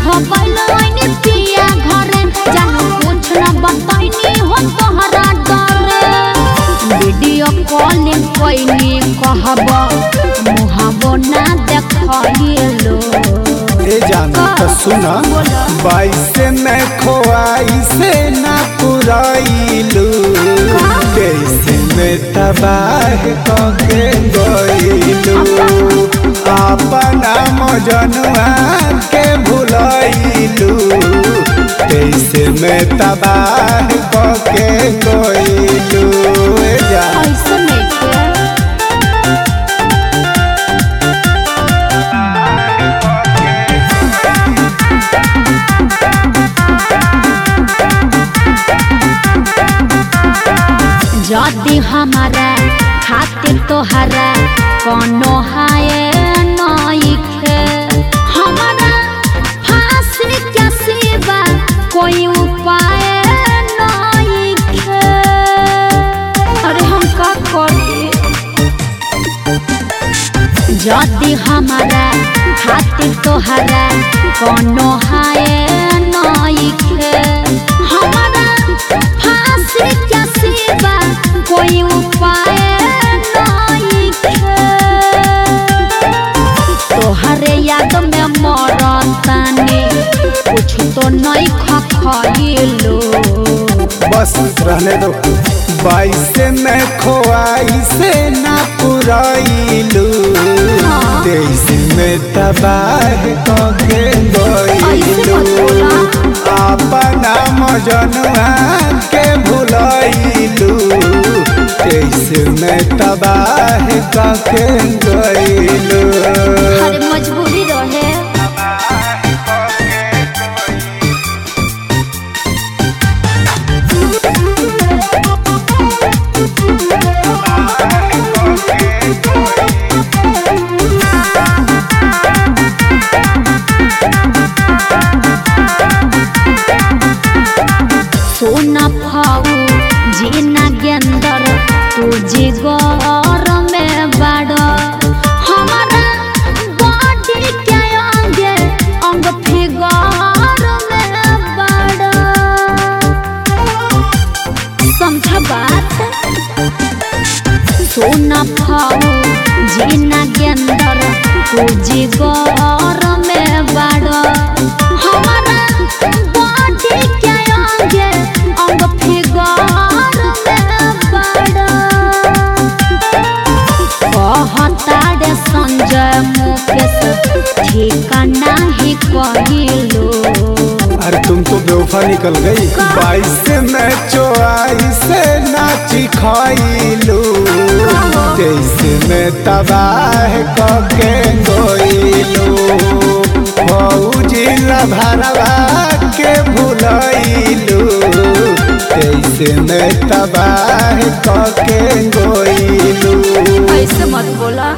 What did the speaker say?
खबैलनी पिया घरे जानो कुछ न बताइनी हो तोहरा डरे वीडियो कॉलिंग कोइनी कहब मुहाबो ना देखइलो ए जानो तो सुना बाइसे में खोआई से ना पुराइलू कैसे में तबाह कके गइलू अपना मजनुआ के भुलाइलू कैसे में तबाह कके गइलू ए जानो ऐसे नहीं जदी हमारा खातिर तोहरा कोनो हाय नइखे हमारा फांसी के सिवा कोई उपाय नइखे अरे हम का करी जदी हमारा खातिर तोहरा कोनो हाय नइखे हमारा फांसी के सिवा कोई उपाय नइखे तोहरे याद में मरतानी कुछ तो नहीं खइलो बस रहने दो बाइसे में खोआई से ना पुराइलू तेईस में तबाह कके गइलू अपना मजनुआ के भुलाइलू तेईस में तबाह कके गइलू अरे मजबूरी रहे सोना फाऊ जीना गेंदर तू जिगर में बड़ हमारा बॉडी के अंगे अंग फिगर में बड़ समझ बात सोना फाऊ जीना गेंदर तू जिगर में बड़ हमारा बॉडी के अंगे अंग फिगर में बड़ कहताड़े संजय मुकेश ठिकाना ही कहिलो अरे तुम तो बेवफा निकल गई बाइस में चौआई से नाची खाइलू तेईस में तबाह कके गइलू फौजी लभरवा के भुलाइलू तेईस में तबाह कके गइलू ऐसे मत बोला।